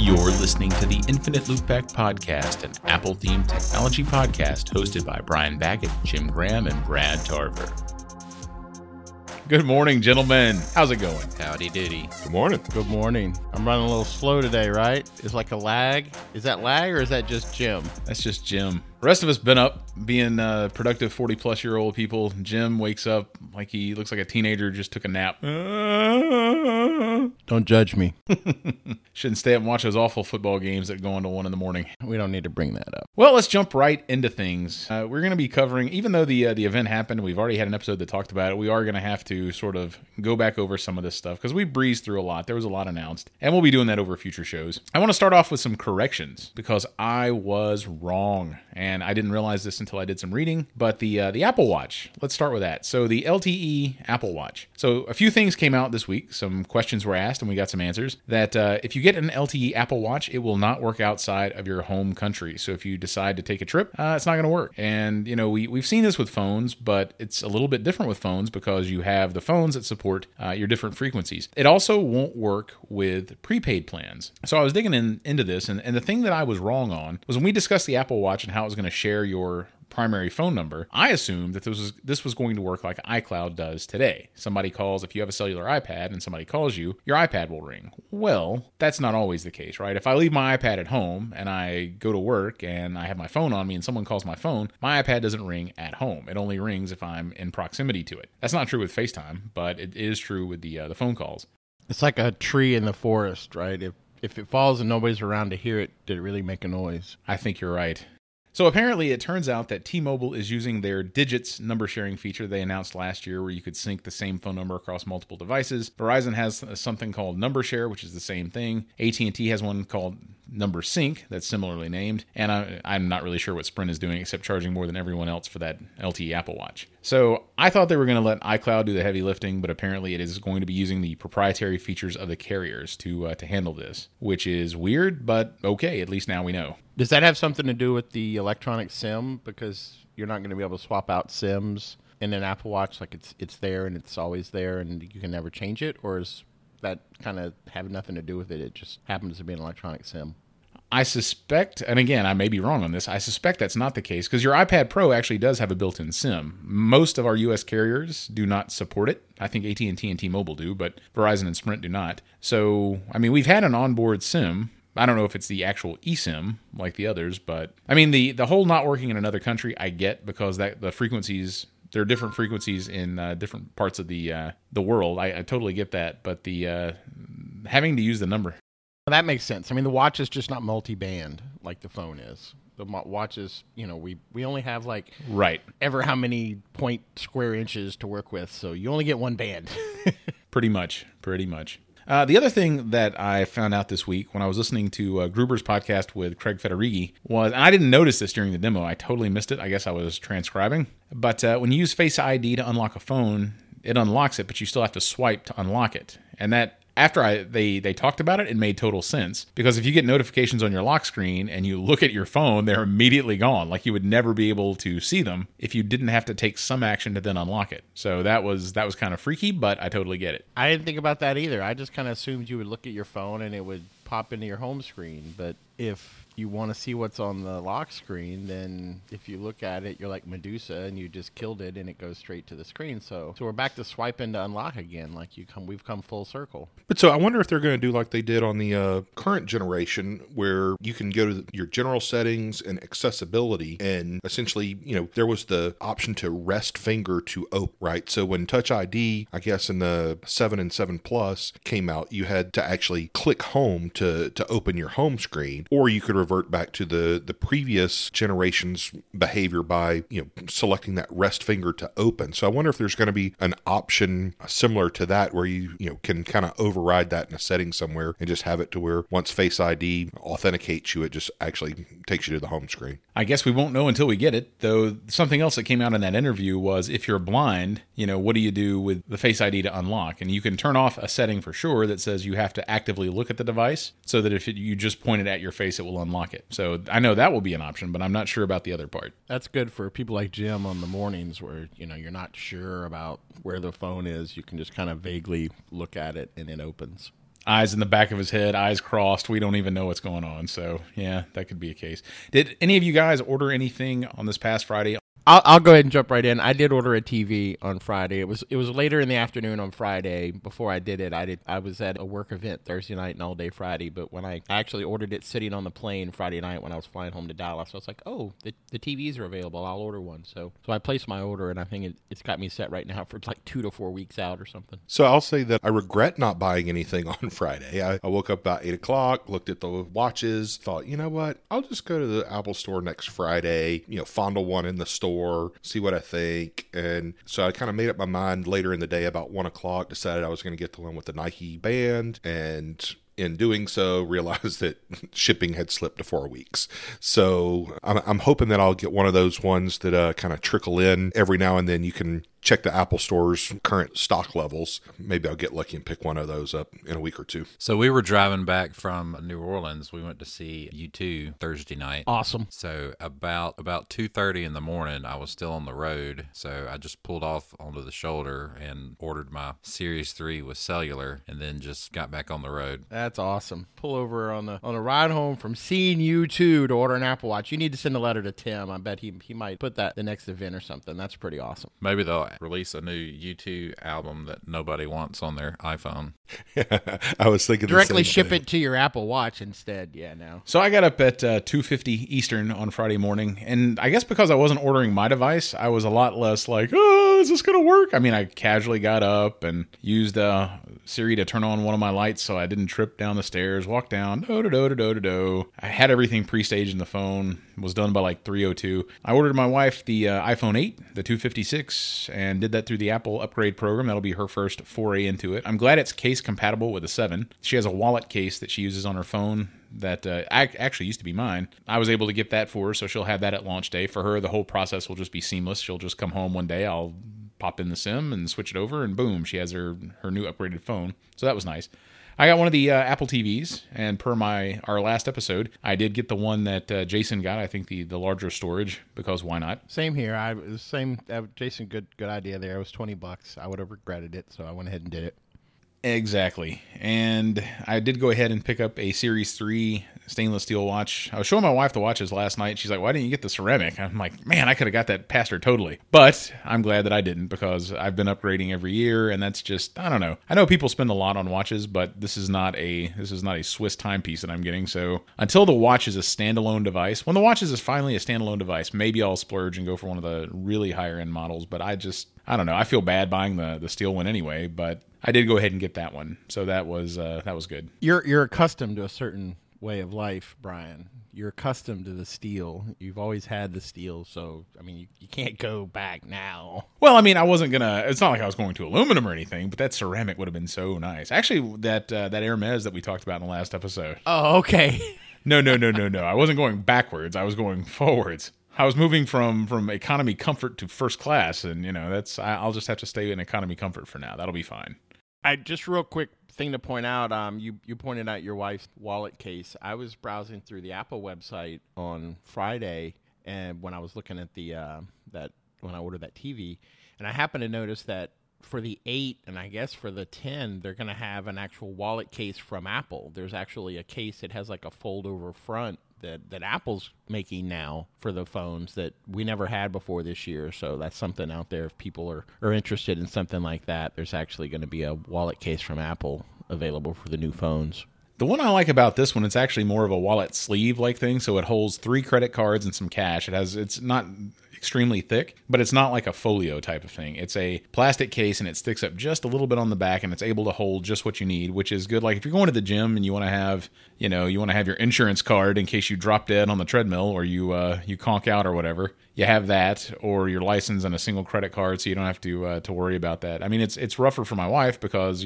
You're listening to the Infinite Loopback Podcast, an Apple-themed technology podcast hosted by Brian Baggett, Jim Graham, and Brad Tarver. Good morning, gentlemen. How's it going? Howdy doody. Good morning. Good morning. I'm running a little slow today, right? It's like a lag. Is that lag or is that just Jim? That's just Jim. The rest of us been up being productive 40-plus-year-old people. Jim wakes up like he looks like a teenager just took a nap. Don't judge me. Shouldn't stay up and watch those awful football games that go on to 1 in the morning. We don't need to bring that up. Well, let's jump right into things. We're going to be covering, even though the event happened, we've already had an episode that talked about it, we are going to have to sort of go back over some of this stuff because we breezed through a lot. There was a lot announced, and we'll be doing that over future shows. I want to start off with some corrections because I was wrong, and I didn't realize this until I did some reading, but the Apple Watch, let's start with that. So the LTE Apple Watch. So a few things came out this week. Some questions were asked, and we got some answers. That if you get an LTE Apple Watch, it will not work outside of your home country. So if you decide to take a trip, it's not going to work. And, you know, we've seen this with phones, but it's a little bit different with phones because you have the phones that support your different frequencies. It also won't work with prepaid plans. So I was digging into this, and the thing that I was wrong on was when we discussed the Apple Watch and how it was going to share your primary phone number, I assumed that this was going to work like iCloud does today. Somebody calls, if you have a cellular iPad and somebody calls you, your iPad will ring. Well, that's not always the case, right? If I leave my iPad at home and I go to work and I have my phone on me and someone calls my phone, my iPad doesn't ring at home. It only rings if I'm in proximity to it. That's not true with FaceTime, but it is true with the phone calls. It's like a tree in the forest, right? If it falls and nobody's around to hear it, did it really make a noise? I think you're right. So apparently it turns out that T-Mobile is using their Digits number sharing feature they announced last year where you could sync the same phone number across multiple devices. Verizon has something called Number Share, which is the same thing. AT&T has one called Number Sync that's similarly named. And I'm not really sure what Sprint is doing except charging more than everyone else for that LTE Apple Watch. So I thought they were going to let iCloud do the heavy lifting, but apparently it is going to be using the proprietary features of the carriers to handle this, which is weird, but okay, at least now we know. Does that have something to do with the electronic SIM? Because you're not going to be able to swap out SIMs in an Apple Watch, like it's there and it's always there and you can never change it? Or is that kind of have nothing to do with it? It just happens to be an electronic SIM. I suspect, and again, I may be wrong on this, I suspect that's not the case because your iPad Pro actually does have a built-in SIM. Most of our U.S. carriers do not support it. I think AT&T and T-Mobile do, but Verizon and Sprint do not. So, I mean, we've had an onboard SIM. I don't know if it's the actual eSIM like the others, but I mean, the whole not working in another country, I get because the frequencies, there are different frequencies in different parts of the world. I totally get that, but the having to use the number. That makes sense. I mean, the watch is just not multi-band like the phone is. The watch is, you know, we only have like right ever how many point square inches to work with, so you only get one band. Pretty much. The other thing that I found out this week when I was listening to Gruber's podcast with Craig Federighi was, and I didn't notice this during the demo, I totally missed it, I guess I was transcribing, but when you use Face ID to unlock a phone, it unlocks it, but you still have to swipe to unlock it. And that, after they talked about it, it made total sense. Because if you get notifications on your lock screen and you look at your phone, they're immediately gone. Like you would never be able to see them if you didn't have to take some action to then unlock it. So that was kind of freaky, but I totally get it. I didn't think about that either. I just kind of assumed you would look at your phone and it would pop into your home screen. But if you want to see what's on the lock screen, then if you look at it, you're like Medusa and you just killed it and it goes straight to the screen. So we're back to swiping to unlock again. Like we've come full circle. But so I wonder if they're going to do like they did on the current generation where you can go to your general settings and accessibility and essentially, you know, there was the option to rest finger to open, right? So when Touch ID, I guess in the 7 and 7 Plus came out, you had to actually click home to open your home screen, or you could revert back to the previous generation's behavior by, you know, selecting that rest finger to open. So I wonder if there's going to be an option similar to that where you can kind of override that in a setting somewhere and just have it to where once Face ID authenticates you, it just actually takes you to the home screen. I guess we won't know until we get it, though. Something else that came out in that interview was if you're blind, you know, what do you do with the Face ID to unlock? And you can turn off a setting for sure that says you have to actively look at the device so that if you just point it at your face, it will unlock it. So I know that will be an option, but I'm not sure about the other part. That's good for people like Jim on the mornings where, you know, you're not sure about where the phone is. You can just kind of vaguely look at it and it opens. eyes in the back of his head, eyes crossed. We don't even know what's going on. So, yeah, that could be a case. Did any of you guys order anything on this past Friday? I'll go ahead and jump right in. I did order a TV on Friday. It was later in the afternoon on Friday. Before I did it, I was at a work event Thursday night and all day Friday. But when I actually ordered it sitting on the plane Friday night when I was flying home to Dallas, I was like, oh, the TVs are available. I'll order one. So I placed my order, and I think it's got me set right now for like 2 to 4 weeks out or something. So I'll say that I regret not buying anything on Friday. I woke up about 8 o'clock, looked at the watches, thought, you know what? I'll just go to the Apple store next Friday, fondle one in the store, see what I think. And so I kind of made up my mind later in the day about 1 o'clock, decided I was going to get the one with the Nike band, and in doing so, realized that shipping had slipped to 4 weeks. So I'm hoping that I'll get one of those ones that kind of trickle in every now and then. You can check the Apple Store's current stock levels. Maybe I'll get lucky and pick one of those up in a week or two. So we were driving back from New Orleans. We went to see U2 Thursday night. Awesome. So about 2:30 in the morning, I was still on the road. So I just pulled off onto the shoulder and ordered my Series 3 with cellular, and then just got back on the road. That's awesome. Pull over on the ride home from seeing U2 to order an Apple Watch. You need to send a letter to Tim. I bet he might put that the next event or something. That's pretty awesome. Maybe they'll release a new U2 album that nobody wants on their iPhone. I was thinking directly the same ship thing. it to your Apple Watch instead. Yeah, now. So I got up at 2:50 Eastern on Friday morning, and I guess because I wasn't ordering my device, I was a lot less like, oh, is this going to work? I mean, I casually got up and used Siri to turn on one of my lights so I didn't trip down the stairs, walk down, do-do-do-do-do-do. I had everything pre-staged in the phone, was done by like 3:02. I ordered my wife the iPhone 8, the 256, and did that through the Apple upgrade program. That'll be her first foray into it. I'm glad it's case compatible with the 7. She has a wallet case that she uses on her phone that actually used to be mine. I was able to get that for her, so she'll have that at launch day. For her, the whole process will just be seamless. She'll just come home one day, I'll pop in the SIM and switch it over, and boom, she has her new upgraded phone. So that was nice. I got one of the Apple TVs, and per our last episode, I did get the one that Jason got. I think the larger storage, because why not? Same here. Jason, good idea there. It was $20. I would have regretted it, so I went ahead and did it. Exactly. And I did go ahead and pick up a Series 3 stainless steel watch. I was showing my wife the watches last night. She's like, why didn't you get the ceramic? I'm like, man, I could have got that past her totally. But I'm glad that I didn't, because I've been upgrading every year, and that's just, I don't know. I know people spend a lot on watches, but this is not a Swiss timepiece that I'm getting. So until the watch is a standalone device, when the watch is finally a standalone device, maybe I'll splurge and go for one of the really higher end models. But I don't know. I feel bad buying the steel one anyway, but I did go ahead and get that one. So that was good. You're accustomed to a certain way of life, Brian. You're accustomed to the steel. You've always had the steel, so I mean, you can't go back now. Well, I mean, I wasn't gonna. It's not like I was going to aluminum or anything, but that ceramic would have been so nice. Actually, that Hermes that we talked about in the last episode. Oh, okay. No. I wasn't going backwards. I was going forwards. I was moving from economy comfort to first class, and I'll just have to stay in economy comfort for now. That'll be fine. Just real quick thing to point out, you pointed out your wife's wallet case. I was browsing through the Apple website on Friday, and when I was looking at when I ordered that TV, and I happened to notice that for the 8 and I guess for the 10, they're going to have an actual wallet case from Apple. There's actually a case that has like a fold-over front that Apple's making now for the phones that we never had before this year. So that's something out there. If people are interested in something like that, there's actually going to be a wallet case from Apple available for the new phones. The one I like about this one, it's actually more of a wallet sleeve-like thing, so it holds 3 credit cards and some cash. It's not extremely thick, but it's not like a folio type of thing. It's a plastic case, and it sticks up just a little bit on the back, and it's able to hold just what you need, which is good. Like if you're going to the gym and you want to have your insurance card in case you drop dead on the treadmill or you conk out or whatever. You have that, or your license and a single credit card, so you don't have to worry about that. I mean, it's rougher for my wife because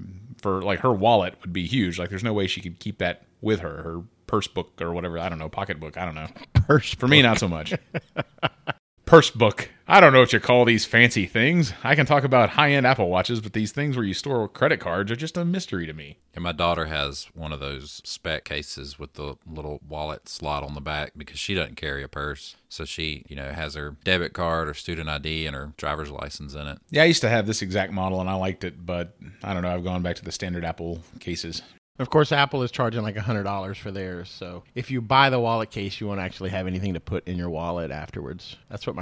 for like her wallet would be huge. Like there's no way she could keep that with her purse book or whatever. I don't know, pocketbook. I don't know. Purse for me, not so much. Purse book. I don't know what you call these fancy things. I can talk about high-end Apple Watches, but these things where you store credit cards are just a mystery to me. And my daughter has one of those spec cases with the little wallet slot on the back because she doesn't carry a purse. So she, has her debit card or student ID and her driver's license in it. Yeah, I used to have this exact model, and I liked it, but I don't know. I've gone back to the standard Apple cases. Of course, Apple is charging like $100 for theirs. So if you buy the wallet case, you won't actually have anything to put in your wallet afterwards. That's what my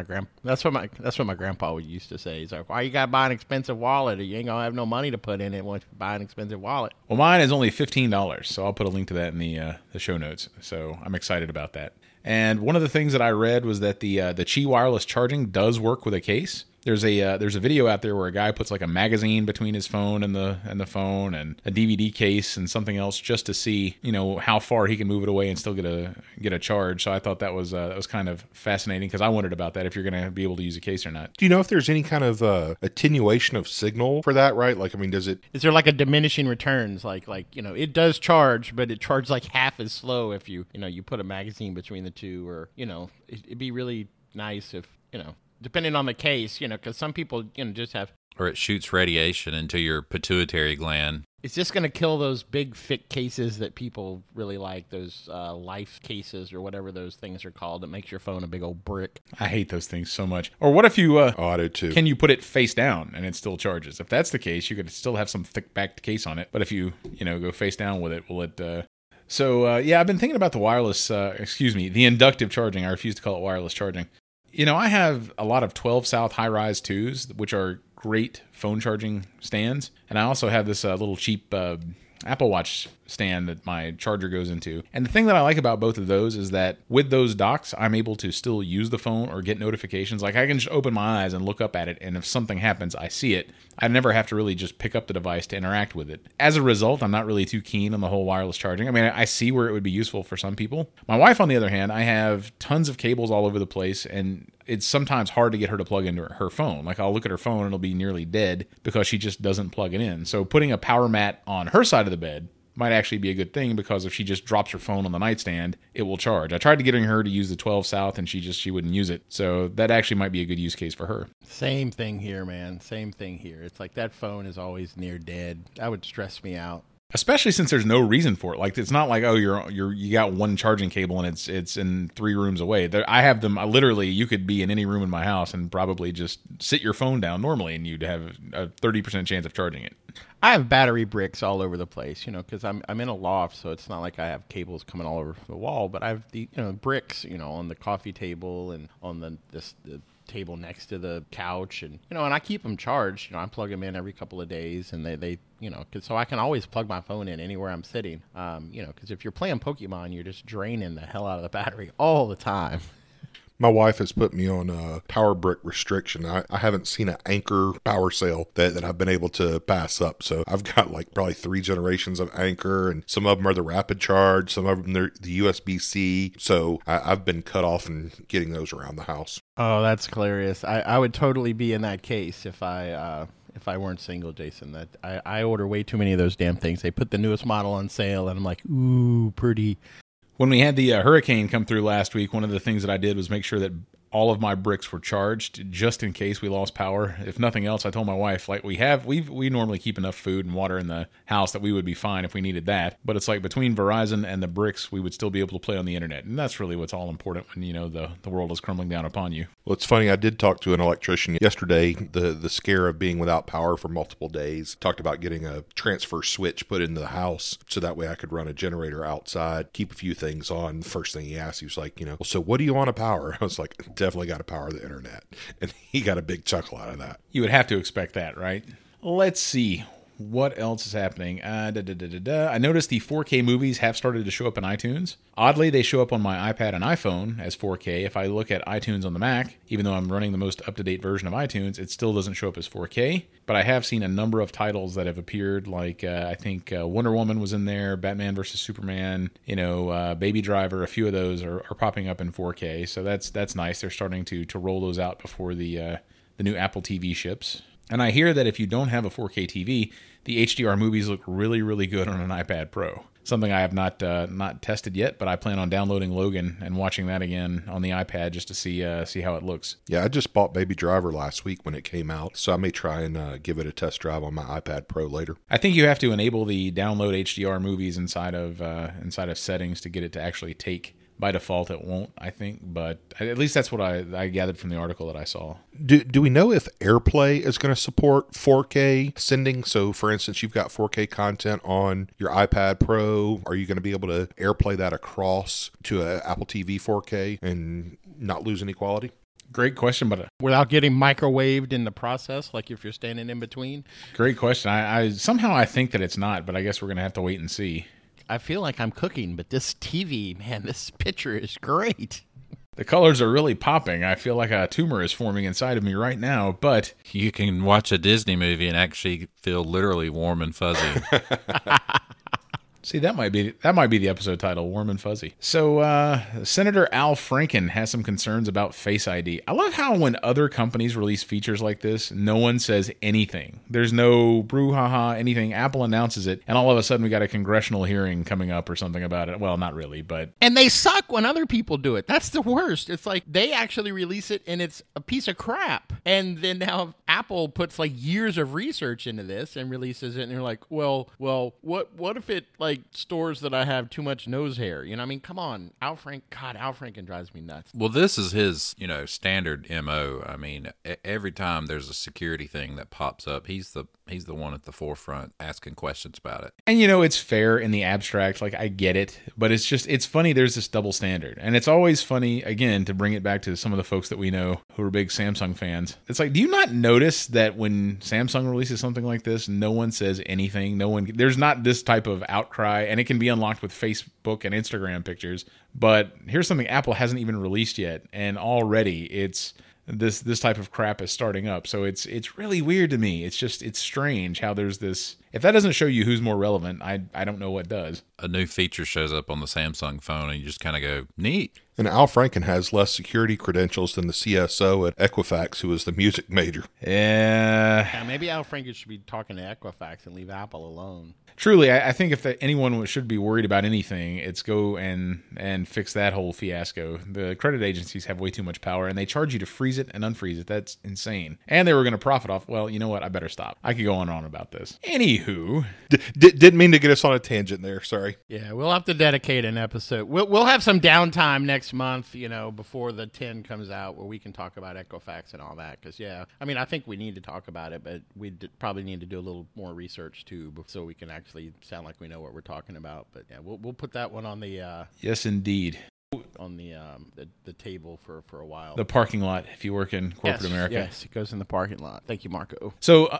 grandpa would used to say. He's like, "Why you gotta buy an expensive wallet? You ain't gonna have no money to put in it once you buy an expensive wallet." Well, mine is only $15, so I'll put a link to that in the show notes. So I'm excited about that. And one of the things that I read was that the Qi wireless charging does work with a case. There's a video out there where a guy puts like a magazine between his phone and the phone, and a DVD case and something else just to see how far he can move it away and still get a charge. So I thought that was kind of fascinating because I wondered about that, if you're going to be able to use a case or not. Do you know if there's any kind of attenuation of signal for that? Right? Like, I mean, does it? Is there like a diminishing returns? Like it does charge, but it charges like half as slow if you put a magazine between the two, or it'd be really nice if depending on the case, because some people, just have... Or it shoots radiation into your pituitary gland. It's just going to kill those big, thick cases that people really like, those life cases or whatever those things are called that makes your phone a big old brick. I hate those things so much. Or what if you... I do too. Can you put it face down and it still charges? If that's the case, you could still have some thick-backed case on it. But if you, go face down with it, will it... So, I've been thinking about the wireless... the inductive charging. I refuse to call it wireless charging. I have a lot of 12 South high-rise 2s, which are great phone charging stands. And I also have this little cheap Apple Watch stand that my charger goes into. And the thing that I like about both of those is that with those docks, I'm able to still use the phone or get notifications. Like, I can just open my eyes and look up at it, and if something happens, I see it. I never have to really just pick up the device to interact with it. As a result, I'm not really too keen on the whole wireless charging. I mean, I see where it would be useful for some people. My wife, on the other hand, I have tons of cables all over the place, and it's sometimes hard to get her to plug into her phone. Like, I'll look at her phone and it'll be nearly dead because she just doesn't plug it in. So putting a power mat on her side of the bed might actually be a good thing, because if she just drops her phone on the nightstand, it will charge. I tried to getting her to use the 12 South, and she wouldn't use it. So that actually might be a good use case for her. Same thing here, man. Same thing here. It's like that phone is always near dead. That would stress me out. Especially since there's no reason for it. Like, it's not like, oh, you got one charging cable and it's in 3 rooms away. I have them literally. You could be in any room in my house and probably just sit your phone down normally, and you'd have a 30% chance of charging it. I have battery bricks all over the place, because I'm in a loft, so it's not like I have cables coming all over the wall. But I have the bricks, on the coffee table and on the table next to the couch, and and I keep them charged. I plug them in every couple of days, and they so I can always plug my phone in anywhere I'm sitting. Because if you're playing Pokemon, you're just draining the hell out of the battery all the time. My wife has put me on a power brick restriction. I haven't seen an Anchor power sale that I've been able to pass up. So I've got like probably 3 generations of Anchor, and some of them are the rapid charge, some of them are the USB-C. So I've been cut off and getting those around the house. Oh, that's hilarious. I would totally be in that case if I weren't single, Jason. That I order way too many of those damn things. They put the newest model on sale, and I'm like, ooh, pretty. When we had the hurricane come through last week, one of the things that I did was make sure that all of my bricks were charged just in case we lost power. If nothing else, I told my wife, like, we normally keep enough food and water in the house that we would be fine if we needed that. But it's like between Verizon and the bricks, we would still be able to play on the internet. And that's really what's all important when, the world is crumbling down upon you. Well, it's funny. I did talk to an electrician yesterday. The scare of being without power for multiple days. Talked about getting a transfer switch put into the house so that way I could run a generator outside, keep a few things on. First thing he asked, he was like, well, so what do you want to power? I was like, definitely got to power the internet. And he got a big chuckle out of that. You would have to expect that, right? Let's see. What else is happening? I noticed the 4K movies have started to show up in iTunes. Oddly, they show up on my iPad and iPhone as 4K. If I look at iTunes on the Mac, even though I'm running the most up-to-date version of iTunes, it still doesn't show up as 4K. But I have seen a number of titles that have appeared, like I think Wonder Woman was in there, Batman vs. Superman, Baby Driver. A few of those are popping up in 4K, so that's nice. They're starting to roll those out before the new Apple TV ships. And I hear that if you don't have a 4K TV, the HDR movies look really, really good on an iPad Pro. something I have not tested yet, but I plan on downloading Logan and watching that again on the iPad just to see how it looks. Yeah, I just bought Baby Driver last week when it came out, so I may try and give it a test drive on my iPad Pro later. I think you have to enable the download HDR movies inside of settings to get it to actually take. By default, it won't, I think, but at least that's what I gathered from the article that I saw. Do we know if AirPlay is going to support 4K sending? So, for instance, you've got 4K content on your iPad Pro. Are you going to be able to AirPlay that across to an Apple TV 4K and not lose any quality? Great question, but without getting microwaved in the process, like if you're standing in between? Great question. I somehow think that it's not, but I guess we're going to have to wait and see. I feel like I'm cooking, but this TV, man, this picture is great. The colors are really popping. I feel like a tumor is forming inside of me right now, but you can watch a Disney movie and actually feel literally warm and fuzzy. See, that might be the episode title, Warm and Fuzzy. So, Senator Al Franken has some concerns about Face ID. I love how when other companies release features like this, no one says anything. There's no brouhaha, anything. Apple announces it, and all of a sudden we got a congressional hearing coming up or something about it. Well, not really, but... And they suck when other people do it. That's the worst. It's like they actually release it, and it's a piece of crap. And then now Apple puts like years of research into this and releases it, and they're like, well, what if it like stores that I have too much nose hair? You know, I mean, come on, Al Franken drives me nuts. Well, this is his, standard MO. I mean, every time there's a security thing that pops up, he's the one at the forefront asking questions about it. And it's fair in the abstract, like I get it, but it's funny there's this double standard. And it's always funny, again, to bring it back to some of the folks that we know who are big Samsung fans. It's like, do you not notice that when Samsung releases something like this, no one says anything? There's not this type of outcry, and it can be unlocked with Facebook and Instagram pictures. But here's something Apple hasn't even released yet, and already it's this type of crap is starting up. So it's really weird to me. It's strange how there's this. If that doesn't show you who's more relevant, I don't know what does. A new feature shows up on the Samsung phone and you just kind of go, neat. And Al Franken has less security credentials than the CSO at Equifax, who is the music major. Yeah, maybe Al Franken should be talking to Equifax and leave Apple alone. Truly, I think if anyone should be worried about anything, it's go and fix that whole fiasco. The credit agencies have way too much power, and they charge you to freeze it and unfreeze it. That's insane. And they were going to profit off. Well, you know what? I better stop. I could go on and on about this. Anywho, didn't mean to get us on a tangent there. Sorry. Yeah, we'll have to dedicate an episode. We'll have some downtime next month, before the 10 comes out, where we can talk about Equifax and all that. Because I think we need to talk about it, but we probably need to do a little more research too, so we can actually sound like we know what we're talking about. But yeah, we'll put that one on the yes, indeed, on the table for a while. The parking lot, if you work in corporate America. Yes, it goes in the parking lot. Thank you, Marco. So,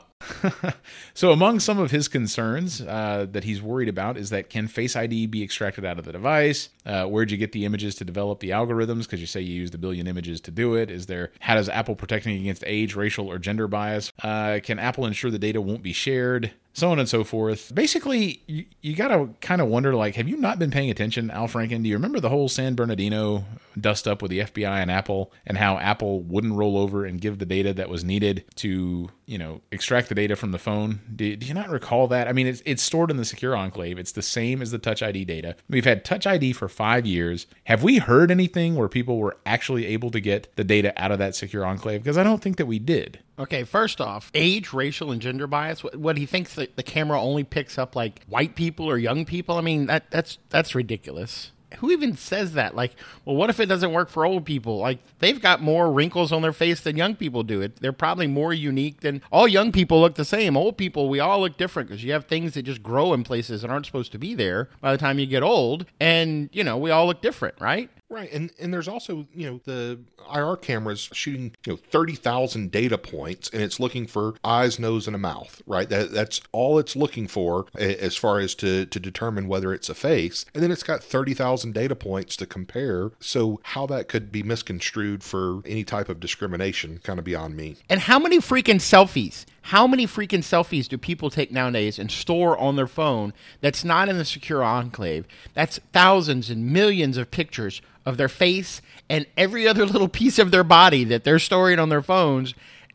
so among some of his concerns that he's worried about is that can Face ID be extracted out of the device? Where'd you get the images to develop the algorithms? Because you say you used 1 billion images to do it. How does Apple protecting against age, racial, or gender bias? Can Apple ensure the data won't be shared? So on and so forth. Basically, you got to kind of wonder, like, have you not been paying attention, Al Franken? Do you remember the whole San Bernardino dust up with the FBI and Apple, and how Apple wouldn't roll over and give the data that was needed to, extract the data from the phone? Do you not recall that? I mean, it's stored in the Secure Enclave. It's the same as the Touch ID data. We've had Touch ID for 5 years. Have we heard anything where people were actually able to get the data out of that Secure Enclave? Because I don't think that we did. Okay, first off, age, racial, and gender bias. What he thinks that the camera only picks up like white people or young people. I mean, that's ridiculous. Who even says that? Like, well, what if it doesn't work for old people? Like, they've got more wrinkles on their face than young people do. They're probably more unique than all young people look the same. Old people, we all look different because you have things that just grow in places that aren't supposed to be there by the time you get old. And, we all look different, right? Right, and there's also, the IR cameras shooting, 30,000 data points, and it's looking for eyes, nose, and a mouth, right? That's all it's looking for as far as to determine whether it's a face. And then it's got 30,000 data points to compare. So how that could be misconstrued for any type of discrimination, kind of beyond me. And how many freaking selfies? How many freaking selfies do people take nowadays and store on their phone that's not in the Secure Enclave? That's thousands and millions of pictures of their face and every other little piece of their body that they're storing on their phones.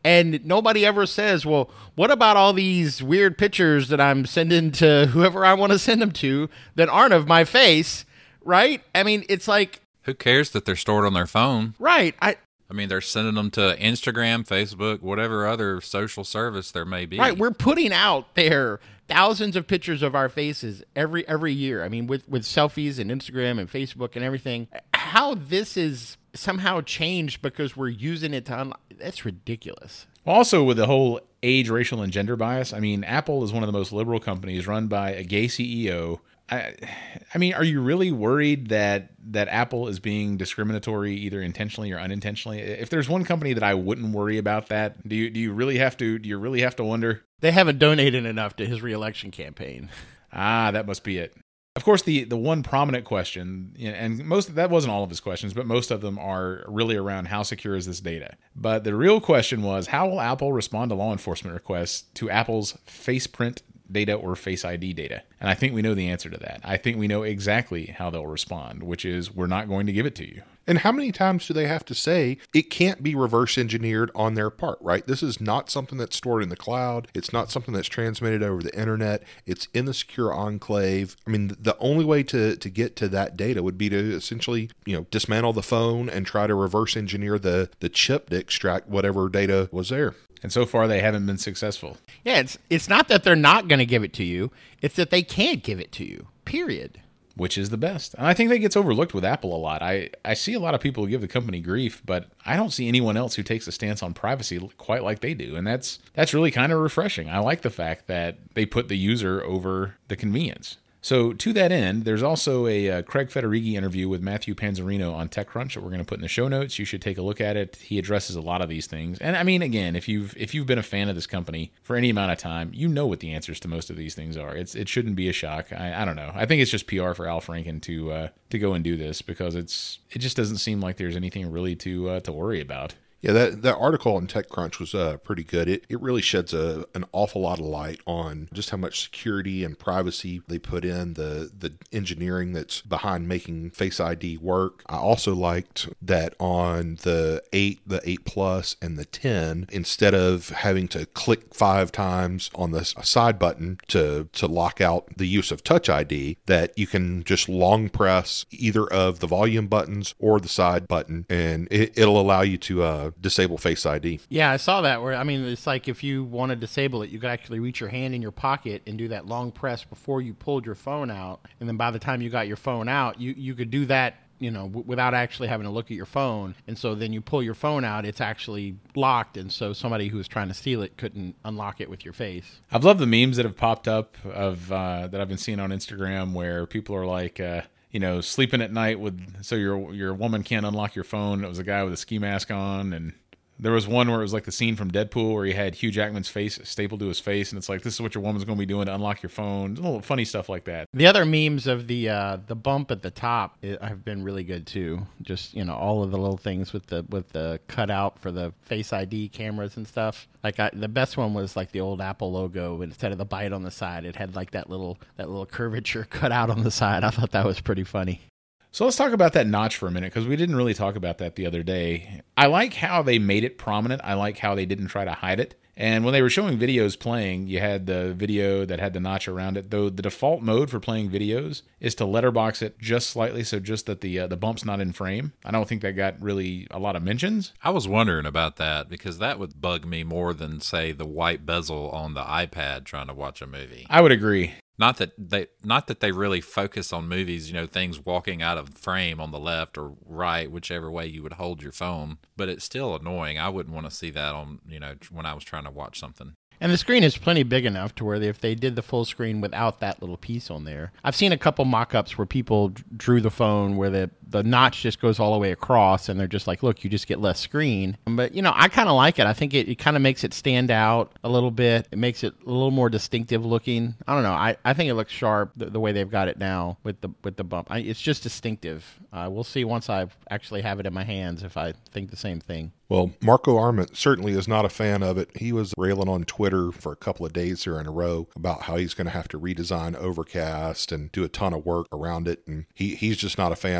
And nobody ever says, well, what about all these weird pictures that I'm sending to whoever I want to send them to that aren't of my face, right? I mean, it's like... Who cares that they're stored on their phone? Right. I mean, they're sending them to Instagram, Facebook, whatever other social service there may be. Right. We're putting out there thousands of pictures of our faces every year. I mean, with selfies and Instagram and Facebook and everything. How this is somehow changed because we're using it to that's ridiculous. Well, also with the whole age, racial, and gender bias, I mean, Apple is one of the most liberal companies run by a gay CEO. I mean, are you really worried that Apple is being discriminatory either intentionally or unintentionally? If there's one company that I wouldn't worry about that, do you really have to wonder? They haven't donated enough to his reelection campaign. That must be it. Of course, the one prominent question, and that wasn't all of his questions, but most of them are really around how secure is this data. But the real question was, how will Apple respond to law enforcement requests to Apple's FacePrint data or Face ID data? And I think we know the answer to that. I think we know exactly how they'll respond, which is we're not going to give it to you. And how many times do they have to say it can't be reverse engineered on their part, right? This is not something that's stored in the cloud. It's not something that's transmitted over the internet. It's in the secure enclave. I mean, the only way to get to that data would be to essentially, dismantle the phone and try to reverse engineer the chip to extract whatever data was there. And so far, they haven't been successful. Yeah, it's not that they're not going to give it to you. It's that they can't give it to you, period. Which is the best. And I think that gets overlooked with Apple a lot. I see a lot of people give the company grief, but I don't see anyone else who takes a stance on privacy quite like they do. And that's really kind of refreshing. I like the fact that they put the user over the convenience. So to that end, there's also a Craig Federighi interview with Matthew Panzarino on TechCrunch that we're going to put in the show notes. You should take a look at it. He addresses a lot of these things. And I mean, again, if you've been a fan of this company for any amount of time, you know what the answers to most of these things are. It shouldn't be a shock. I don't know. I think it's just PR for Al Franken to go and do this because it just doesn't seem like there's anything really to worry about. Yeah, that article on TechCrunch was pretty good. It really sheds an awful lot of light on just how much security and privacy they put in, the engineering that's behind making Face ID work. I also liked that on the 8 Plus, and the 10, instead of having to click 5 times on the side button to lock out the use of Touch ID, that you can just long press either of the volume buttons or the side button, and it'll allow you to disable Face ID. Yeah, I saw that it's like if you want to disable it, you could actually reach your hand in your pocket and do that long press before you pulled your phone out. And then by the time you got your phone out, you could do that, without actually having to look at your phone. And so then you pull your phone out, it's actually locked. And so somebody who was trying to steal it couldn't unlock it with your face. I've loved the memes that have popped up that I've been seeing on Instagram where people are like, sleeping at night so your woman can't unlock your phone. It was a guy with a ski mask on, and there was one where it was like the scene from Deadpool where he had Hugh Jackman's face stapled to his face, and it's like, this is what your woman's going to be doing to unlock your phone. Little funny stuff like that. The other memes of the bump at the top have been really good too. Just all of the little things with the cutout for the Face ID cameras and stuff. Like the best one was like the old Apple logo, and instead of the bite on the side, it had like that little curvature cut out on the side. I thought that was pretty funny. So let's talk about that notch for a minute, because we didn't really talk about that the other day. I like how they made it prominent. I like how they didn't try to hide it. And when they were showing videos playing, you had the video that had the notch around it. Though the default mode for playing videos is to letterbox it just slightly, so just that the bump's not in frame. I don't think that got really a lot of mentions. I was wondering about that because that would bug me more than, say, the white bezel on the iPad trying to watch a movie. I would agree. Not that they really focus on movies, things walking out of frame on the left or right, whichever way you would hold your phone. But it's still annoying. I wouldn't want to see that on, when I was trying to watch something. And the screen is plenty big enough to where if they did the full screen without that little piece on there. I've seen a couple mock-ups where people drew the phone where the notch just goes all the way across, and they're just like, look, you just get less screen. But, I kind of like it. I think it kind of makes it stand out a little bit. It makes it a little more distinctive looking. I don't know. I think it looks sharp the way they've got it now with the bump. It's just distinctive. We'll see once I actually have it in my hands if I think the same thing. Well, Marco Arment certainly is not a fan of it. He was railing on Twitter for a couple of days here in a row about how he's going to have to redesign Overcast and do a ton of work around it. And he's just not a fan of the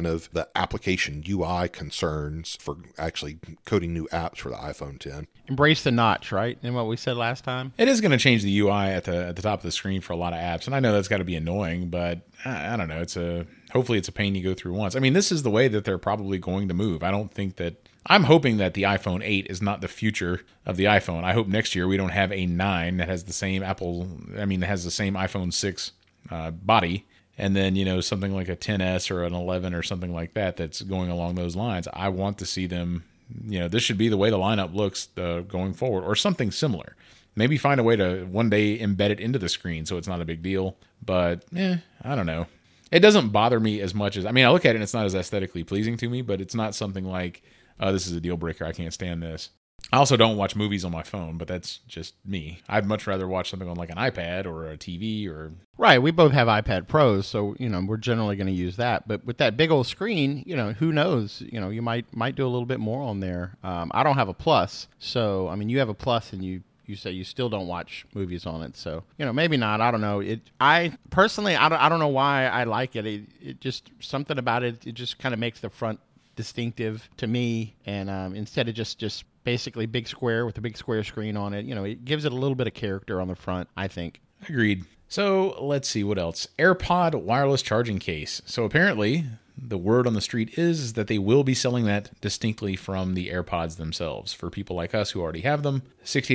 the application UI concerns for actually coding new apps for the iPhone 10. Embrace the notch, right? And what we said last time. It is going to change the UI at the top of the screen for a lot of apps, and I know that's got to be annoying, but I don't know. Hopefully it's a pain you go through once. I mean, this is the way that they're probably going to move. I'm hoping that the iPhone 8 is not the future of the iPhone. I hope next year we don't have a 9 that has the same has the same iPhone 6 body, and then, something like a 10s or an 11 or something like that that's going along those lines. I want to see them, this should be the way the lineup looks going forward, or something similar. Maybe find a way to one day embed it into the screen so it's not a big deal. But, I don't know. It doesn't bother me as much as, I look at it and it's not as aesthetically pleasing to me, but it's not something like, oh, this is a deal breaker, I can't stand this. I also don't watch movies on my phone, but that's just me. I'd much rather watch something on like an iPad or a TV or... Right, we both have iPad Pros, so, we're generally going to use that. But with that big old screen, who knows? You might do a little bit more on there. I don't have a Plus, so, you have a Plus and you say you still don't watch movies on it, so maybe not. I don't know. I personally don't know why I like it. It just something about it. It just kind of makes the front distinctive to me, and instead of just basically big square with a big square screen on it, it gives it a little bit of character on the front, I think. Agreed. So let's see what else. AirPod wireless charging case. So apparently the word on the street is that they will be selling that distinctly from the AirPods themselves. For people like us who already have them,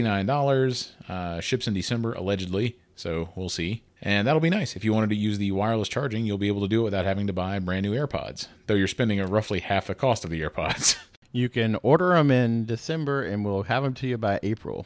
$69, ships in December, allegedly, so we'll see. And that'll be nice. If you wanted to use the wireless charging, you'll be able to do it without having to buy brand new AirPods, though you're spending roughly half the cost of the AirPods. You can order them in December and we'll have them to you by April.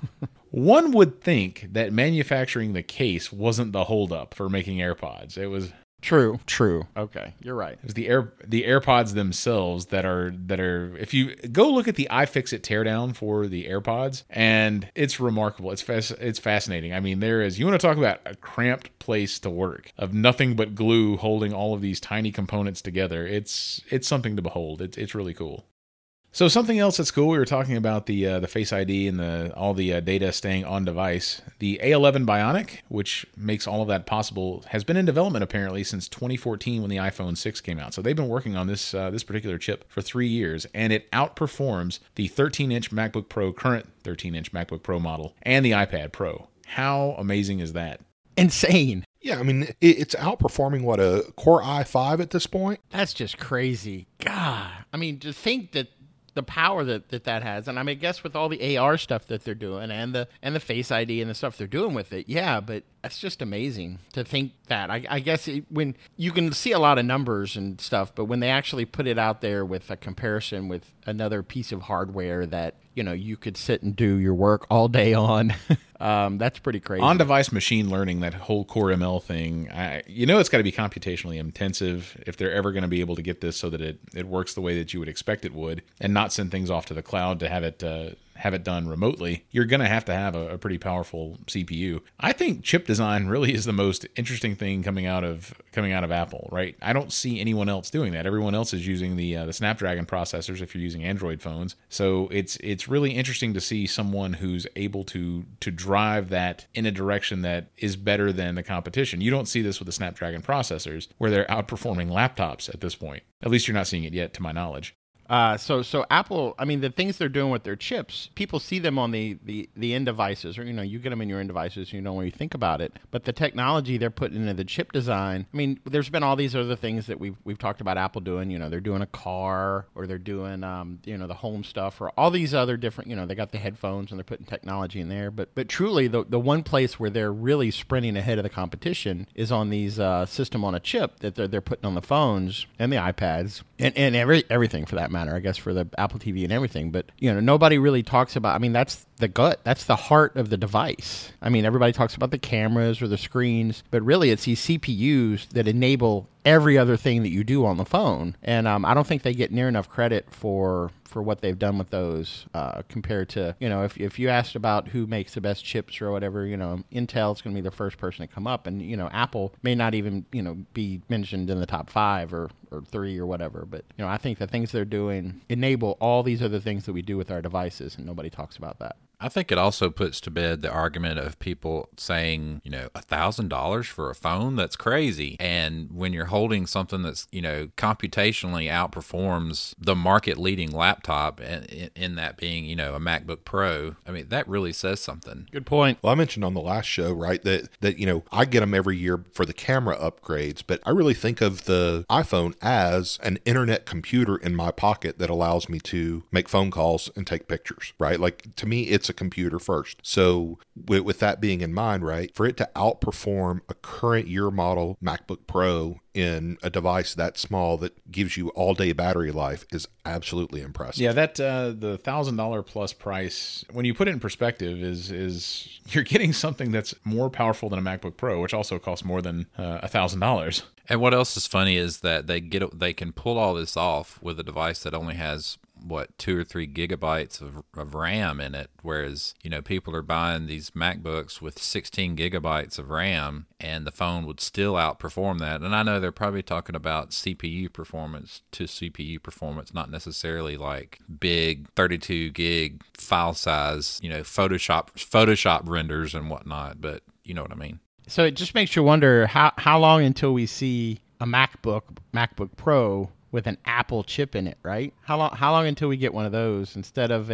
One would think that manufacturing the case wasn't the holdup for making AirPods. It was... True. Okay, you're right. It was the AirPods themselves that are. If you go look at the iFixit teardown for the AirPods, and it's remarkable. It's fascinating. You want to talk about a cramped place to work of nothing but glue holding all of these tiny components together. It's something to behold. It's really cool. So something else that's cool, we were talking about the Face ID and all the data staying on device. The A11 Bionic, which makes all of that possible, has been in development apparently since 2014 when the iPhone 6 came out. So they've been working on this particular chip for 3 years, and it outperforms the 13-inch MacBook Pro, current 13-inch MacBook Pro model, and the iPad Pro. How amazing is that? Insane. Yeah, it's outperforming a Core i5 at this point. That's just crazy. God. To think that the power that has, and I guess with all the AR stuff that they're doing and the Face ID and the stuff they're doing with it, yeah, but that's just amazing to think that. I guess when you can see a lot of numbers and stuff, but when they actually put it out there with a comparison with another piece of hardware that you could sit and do your work all day on, that's pretty crazy. On-device machine learning, that whole Core ML thing, it's got to be computationally intensive if they're ever going to be able to get this so that it works the way that you would expect it would, and not send things off to the cloud to have it done remotely. You're going to have a pretty powerful CPU. I think chip design really is the most interesting thing coming out of Apple, right? I don't see anyone else doing that. Everyone else is using the Snapdragon processors if you're using Android phones. So it's really interesting to see someone who's able to drive that in a direction that is better than the competition. You don't see this with the Snapdragon processors where they're outperforming laptops at this point. At least you're not seeing it yet, to my knowledge. So Apple, the things they're doing with their chips, people see them on the end devices, or, you get them in your end devices, when you think about it. But the technology they're putting into the chip design, there's been all these other things that we've talked about Apple doing, they're doing a car, or they're doing, the home stuff, or all these other different, they got the headphones and they're putting technology in there. But truly, the one place where they're really sprinting ahead of the competition is on these system on a chip that they're putting on the phones and the iPads and everything for that matter. I guess for the Apple TV and everything, but nobody really talks about. That's the gut. That's the heart of the device. Everybody talks about the cameras or the screens, but really it's these CPUs that enable every other thing that you do on the phone. And I don't think they get near enough credit for what they've done with those compared to, if you asked about who makes the best chips or whatever, Intel's going to be the first person to come up, and Apple may not even be mentioned in the top 5 or 3 or whatever. But I think the things they're doing enable all these other things that we do with our devices, and nobody talks about that. I think it also puts to bed the argument of people saying, $1,000 for a phone? That's crazy. And when you're holding something that's, computationally outperforms the market leading laptop, in that being, a MacBook Pro, I mean, that really says something. Good point. Well, I mentioned on the last show, right, that I get them every year for the camera upgrades, but I really think of the iPhone as an internet computer in my pocket that allows me to make phone calls and take pictures, right? Like, to me, it's a computer first. So with that being in mind, right, for it to outperform a current year model MacBook Pro in a device that small that gives you all day battery life is absolutely impressive. Yeah, that the $1,000 plus price, when you put it in perspective, is you're getting something that's more powerful than a MacBook Pro, which also costs more than $1,000. And what else is funny is that they can pull all this off with a device that only has 2 or 3 gigabytes of RAM in it, whereas people are buying these MacBooks with 16 gigabytes of RAM, and the phone would still outperform that. And I know they're probably talking about CPU performance to CPU performance, not necessarily like big 32 gig file size, Photoshop renders and whatnot, but you know what I mean. So it just makes you wonder how long until we see a MacBook Pro with an Apple chip in it, right? How long until we get one of those instead of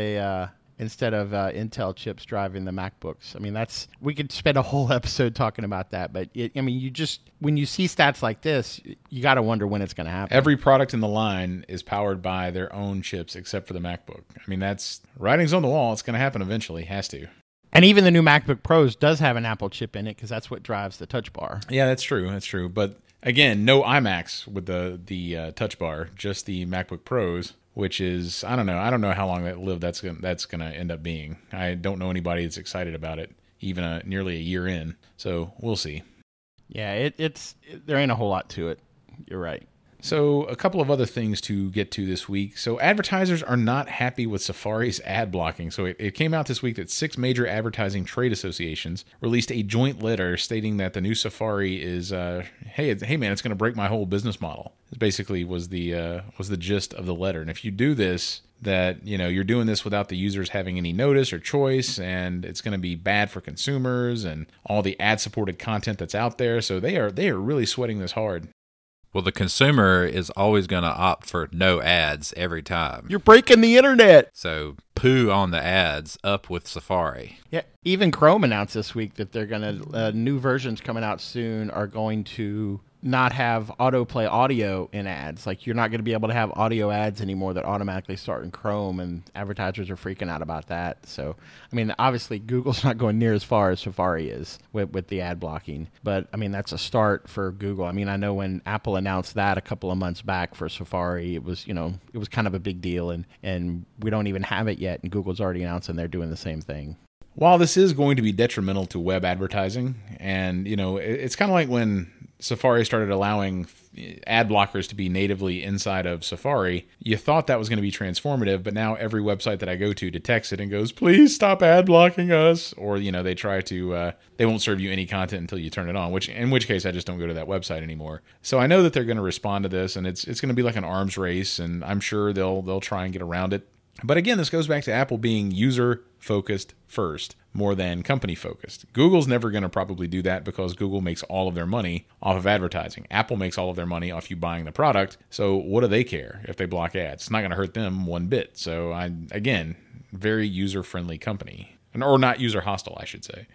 Intel chips driving the MacBooks? I mean, we could spend a whole episode talking about that, but when you see stats like this, you got to wonder when it's going to happen. Every product in the line is powered by their own chips except for the MacBook. I mean, that's writing's on the wall. It's going to happen eventually. Has to. And even the new MacBook Pros does have an Apple chip in it because that's what drives the Touch Bar. Yeah, that's true. That's true. But again, no iMacs with the Touch Bar, just the MacBook Pros, which is, I don't know how long that's going to end up being. I don't know anybody that's excited about it, even nearly a year in. So we'll see. Yeah, there ain't a whole lot to it. You're right. So a couple of other things to get to this week. So advertisers are not happy with Safari's ad blocking. So it came out this week that 6 major advertising trade associations released a joint letter stating that the new Safari is, hey man, it's going to break my whole business model. This basically was the gist of the letter. And if you do this, that you're doing this without the users having any notice or choice, and it's going to be bad for consumers and all the ad-supported content that's out there. So they are really sweating this hard. Well, the consumer is always going to opt for no ads every time. You're breaking the internet. So poo on the ads, up with Safari. Yeah, even Chrome announced this week that they're going to new versions coming out soon are going to not have autoplay audio in ads. Like, you're not going to be able to have audio ads anymore that automatically start in Chrome, and advertisers are freaking out about that. So, I mean, obviously Google's not going near as far as Safari is with the ad blocking, but I mean, that's a start for Google. I mean, I know when Apple announced that a couple of months back for Safari, it was kind of a big deal, and we don't even have it yet, and Google's already announced and they're doing the same thing. While this is going to be detrimental to web advertising, and it's kind of like when Safari started allowing ad blockers to be natively inside of Safari, you thought that was going to be transformative, but now every website that I go to detects it and goes, please stop ad blocking us. Or, they try to, they won't serve you any content until you turn it on, in which case I just don't go to that website anymore. So I know that they're going to respond to this, and it's going to be like an arms race, and I'm sure they'll try and get around it. But again, this goes back to Apple being user-focused first, more than company-focused. Google's never going to probably do that because Google makes all of their money off of advertising. Apple makes all of their money off you buying the product, so what do they care if they block ads? It's not going to hurt them one bit. So, again, very user-friendly company. Or not user-hostile, I should say.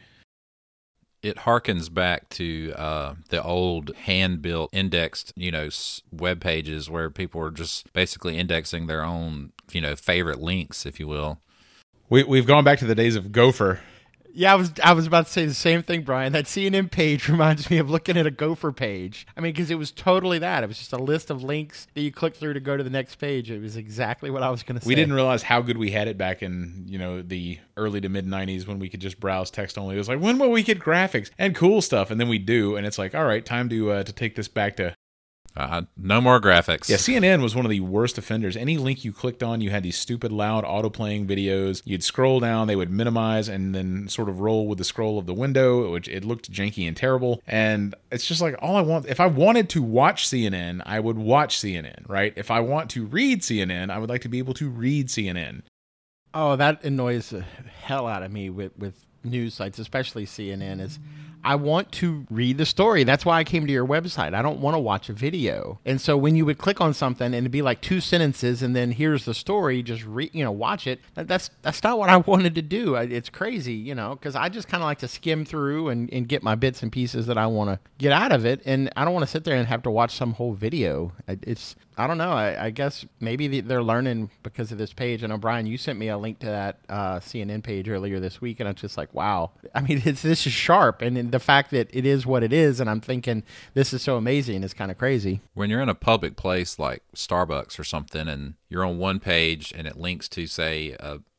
It harkens back to the old hand-built indexed, web pages where people were just basically indexing their own, favorite links, if you will. We've gone back to the days of Gopher. Yeah, I was about to say the same thing, Brian. That CNN page reminds me of looking at a Gopher page. I mean, because it was totally that. It was just a list of links that you click through to go to the next page. It was exactly what I was going to say. We didn't realize how good we had it back in, the early to mid 90s when we could just browse text only. It was like, when will we get graphics and cool stuff? And then we do, and it's like, all right, time to take this back to... no more graphics. Yeah, CNN was one of the worst offenders. Any link you clicked on, you had these stupid, loud, auto-playing videos. You'd scroll down, they would minimize, and then sort of roll with the scroll of the window, which it looked janky and terrible. And it's just like, if I wanted to watch CNN, I would watch CNN, right? If I want to read CNN, I would like to be able to read CNN. Oh, that annoys the hell out of me with news sites, especially CNN, is I want to read the story. That's why I came to your website. I don't want to watch a video. And so when you would click on something and it'd be like 2 sentences and then here's the story, just watch it. That's not what I wanted to do. It's crazy, because I just kind of like to skim through and get my bits and pieces that I want to get out of it. And I don't want to sit there and have to watch some whole video. I don't know. I guess maybe they're learning because of this page. I know, Brian, you sent me a link to that CNN page earlier this week, and I'm just like, wow. I mean, this is sharp, and the fact that it is what it is, and I'm thinking this is so amazing is kind of crazy. When you're in a public place like Starbucks or something, and you're on one page and it links to, say,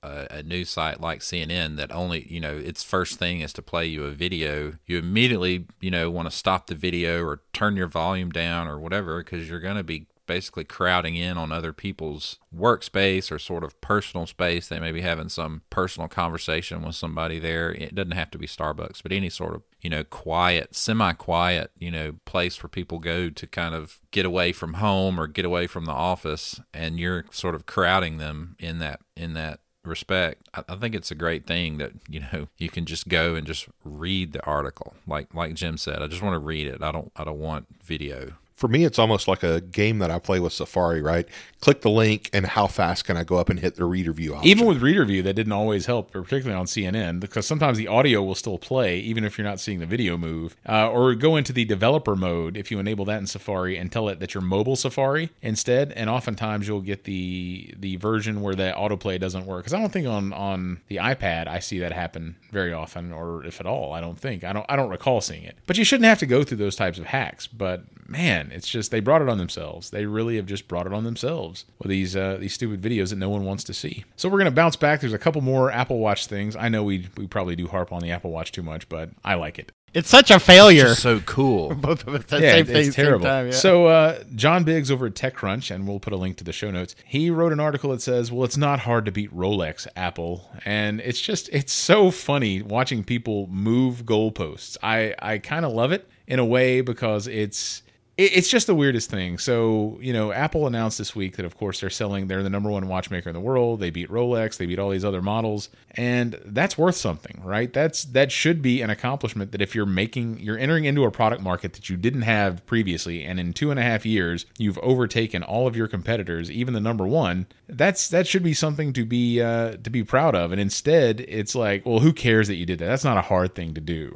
a news site like CNN that only, its first thing is to play you a video, you immediately, want to stop the video or turn your volume down or whatever, because you're going to be basically crowding in on other people's workspace or sort of personal space. They may be having some personal conversation with somebody there. It doesn't have to be Starbucks, but any sort of, quiet, semi-quiet, place where people go to kind of get away from home or get away from the office, and you're sort of crowding them in that respect. I think it's a great thing that, you can just go and just read the article. Like Jim said, I just want to read it. I don't want video. For me, it's almost like a game that I play with Safari, right? Click the link, and how fast can I go up and hit the reader view option? Even with reader view, that didn't always help, particularly on CNN, because sometimes the audio will still play, even if you're not seeing the video move. Or go into the developer mode, if you enable that in Safari, and tell it that you're mobile Safari instead, and oftentimes you'll get the version where that autoplay doesn't work. Because I don't think on the iPad I see that happen very often, or if at all, I don't think. I don't recall seeing it. But you shouldn't have to go through those types of hacks. But man, it's just, they brought it on themselves. They really have just brought it on themselves with these stupid videos that no one wants to see. So we're going to bounce back. There's a couple more Apple Watch things. I know we probably do harp on the Apple Watch too much, but I like it. It's such a failure. It's so cool. Both of us at Yeah, same thing, it's terrible. same time, yeah. So John Biggs over at TechCrunch, and we'll put a link to the show notes, he wrote an article that says, well, it's not hard to beat Rolex, Apple. And it's so funny watching people move goalposts. I kind of love it in a way, because it's just the weirdest thing. So, Apple announced this week that, of course, they're the number one watchmaker in the world. They beat Rolex. They beat all these other models. And that's worth something, right? That should be an accomplishment, that if you're entering into a product market that you didn't have previously, and in 2.5 years, you've overtaken all of your competitors, even the number one, that should be something to be proud of. And instead, it's like, well, who cares that you did that? That's not a hard thing to do.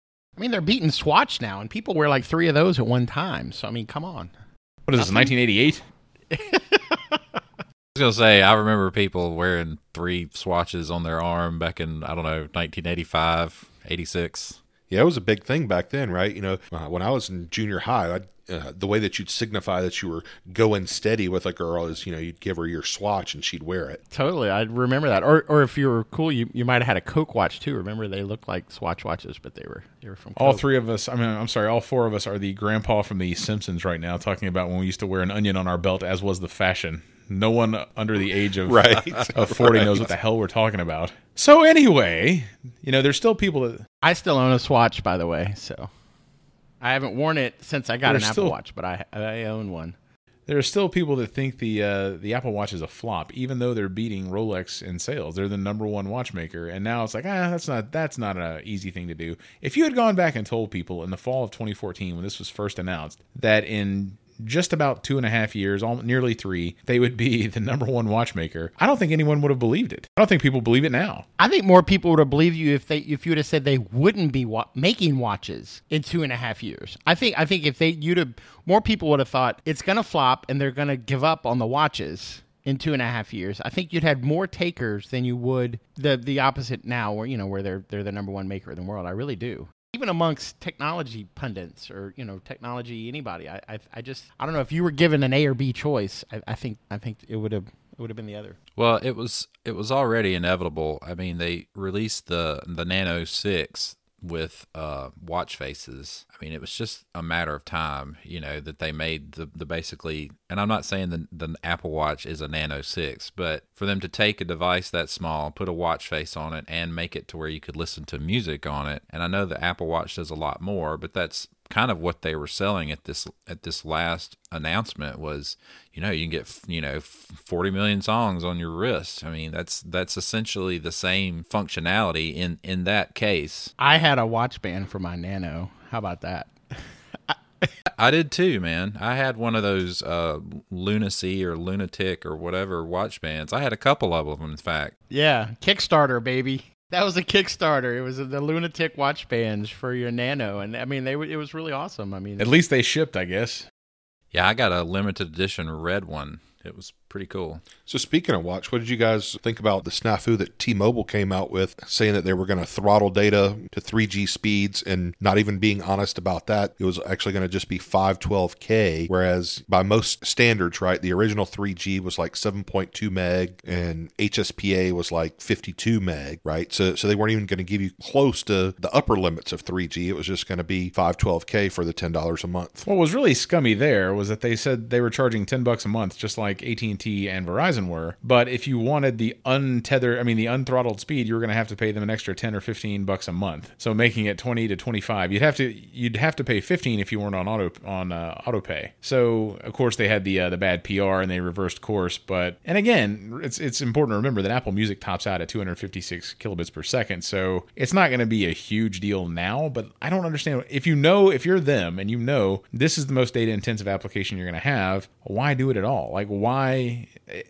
I mean, they're beating Swatch now, and people wear like 3 of those at one time. So, I mean, come on. What is this, 1988? I was going to say, I remember people wearing 3 swatches on their arm back in, 1985, 86. Yeah, it was a big thing back then, right? When I was in junior high, the way that you'd signify that you were going steady with a girl is, you'd give her your swatch and she'd wear it. Totally. I remember that. Or if you were cool, you might have had a Coke watch too. Remember, they looked like Swatch watches, but they were from Coke. All 4 of us are the grandpa from The Simpsons right now, talking about when we used to wear an onion on our belt, as was the fashion. No one under the age of, of 40 knows what the hell we're talking about. So anyway, there's still people that... I still own a Swatch, by the way, so... I haven't worn it since I got an Apple Watch, but I own one. There are still people that think the Apple Watch is a flop, even though they're beating Rolex in sales. They're the number one watchmaker, and now it's like, that's not an easy thing to do. If you had gone back and told people in the fall of 2014, when this was first announced, that in just about 2.5 years, nearly 3, they would be the number one watchmaker, I don't think anyone would have believed it. I don't think people believe it now. I think more people would have believed you if you would have said they wouldn't be making watches in 2.5 years. I think if more people would have thought it's going to flop and they're going to give up on the watches in 2.5 years. I think you'd had more takers than you would the opposite now, where they're the number one maker in the world. I really do. Even amongst technology pundits or technology anybody, I don't know, if you were given an A or B choice, I think it would have been the other. Well, it was already inevitable. I mean, they released the Nano 6 with watch faces. I mean, it was just a matter of time, that they made the basically, and I'm not saying the Apple Watch is a Nano 6, but for them to take a device that small, put a watch face on it, and make it to where you could listen to music on it. And I know the Apple Watch does a lot more, but that's kind of what they were selling at this last announcement was, you can get 40 million songs on your wrist. I mean, that's essentially the same functionality in that case. I had a watch band for my Nano. How about that? I did too, man. I had one of those Lunacy or Lunatic or whatever watch bands. I had a couple of them, in fact. Yeah, Kickstarter, baby. That was a Kickstarter. It was the Lunatic watch bands for your Nano, and I mean, it was really awesome. I mean, At least they shipped, I guess. Yeah, I got a limited edition red one. It was pretty cool. So speaking of watch, what did you guys think about the snafu that T-Mobile came out with, saying that they were going to throttle data to 3G speeds and not even being honest about that? It was actually going to just be 512K, whereas by most standards, right, the original 3G was like 7.2 meg and HSPA was like 52 meg, right? So they weren't even going to give you close to the upper limits of 3G. It was just going to be 512K for the $10 a month. What was really scummy there was that they said they were charging $10 a month, just like AT&T and Verizon were. But if you wanted the the unthrottled speed, you were going to have to pay them an extra $10 or $15 a month. So making it 20 to 25. You'd have to pay 15 if you weren't on auto pay. So of course they had the bad PR and they reversed course. And again, it's important to remember that Apple Music tops out at 256 kilobits per second. So it's not going to be a huge deal now. But I don't understand if you're them and this is the most data intensive application you're going to have. Why do it at all? Like why?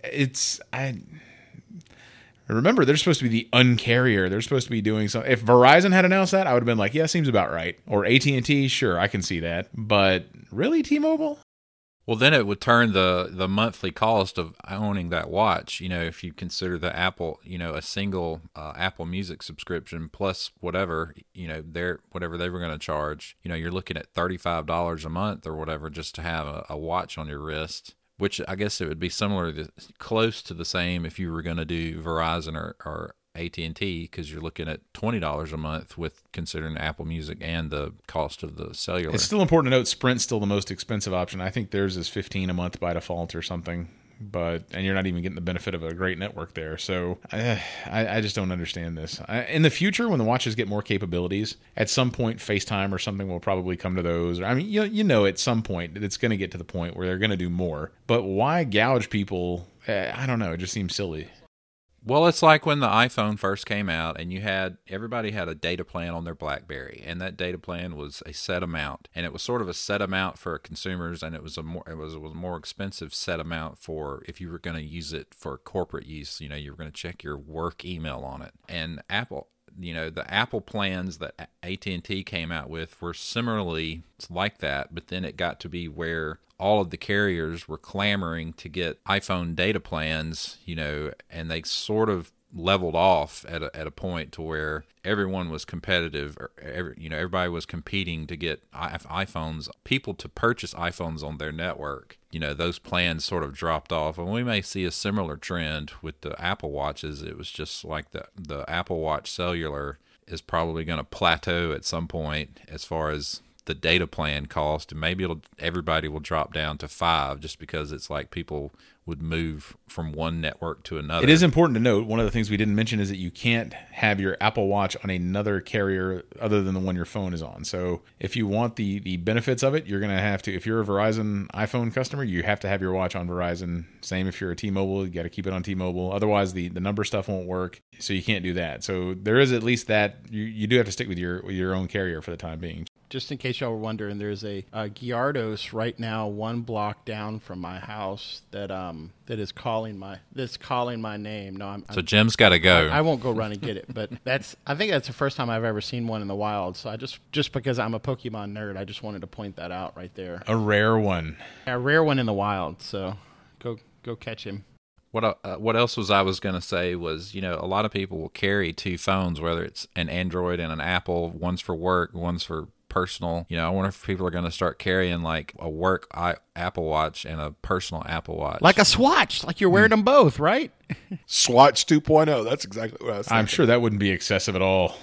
Remember, they're supposed to be the uncarrier. They're supposed to be doing something. If Verizon had announced that, I would have been like, yeah, seems about right. Or AT&T, sure, I can see that. But really, T-Mobile? Well, then it would turn the monthly cost of owning that watch, if you consider the Apple, a single Apple Music subscription plus whatever, whatever they were going to charge, you're looking at $35 a month or whatever just to have a watch on your wrist. Which I guess it would be close to the same if you were going to do Verizon or AT&T, because you're looking at $20 a month with considering Apple Music and the cost of the cellular. It's still important to note Sprint's still the most expensive option. I think theirs is $15 a month by default or something. And you're not even getting the benefit of a great network there. So I just don't understand this. In the future, when the watches get more capabilities, at some point FaceTime or something will probably come to those. I mean, at some point it's going to get to the point where they're going to do more. But why gouge people? I don't know. It just seems silly. Well, it's like when the iPhone first came out and everybody had a data plan on their BlackBerry, and that data plan was a set amount, and it was sort of a set amount for consumers, and it was a more expensive set amount for if you were going to use it for corporate use. You were going to check your work email on it. And Apple, the Apple plans that AT&T came out with were similarly like that, but then it got to be where all of the carriers were clamoring to get iPhone data plans, and they sort of leveled off at a point to where everyone was competitive, or everybody was competing to get iPhones, people to purchase iPhones on their network. Those plans sort of dropped off, and we may see a similar trend with the Apple Watches. It was just like the Apple Watch cellular is probably going to plateau at some point as far as the data plan cost, and maybe everybody will drop down to 5 just because it's like people would move from one network to another. It is important to note, one of the things we didn't mention is that you can't have your Apple Watch on another carrier other than the one your phone is on. So if you want the benefits of it, you're going to have to, if you're a Verizon iPhone customer, you have to have your watch on Verizon. Same if you're a T-Mobile, you got to keep it on T-Mobile. Otherwise, the number stuff won't work, so you can't do that. So there is at least that. You do have to stick with your own carrier for the time being. Just in case y'all were wondering, there's a Gyardos right now 1 block down from my house that is calling my name. No, so Jim's got to go. I won't go run and get it, but I think that's the first time I've ever seen one in the wild. So I just because I'm a Pokemon nerd, I just wanted to point that out right there. A rare one. A rare one in the wild. So go catch him. What else I was going to say was, a lot of people will carry 2 phones, whether it's an Android and an Apple. One's for work, one's for personal. I wonder if people are going to start carrying like a work Apple Watch and a personal Apple Watch. Like a Swatch, like you're wearing them both, right? Swatch 2.0. That's exactly what I was thinking. I'm sure that wouldn't be excessive at all.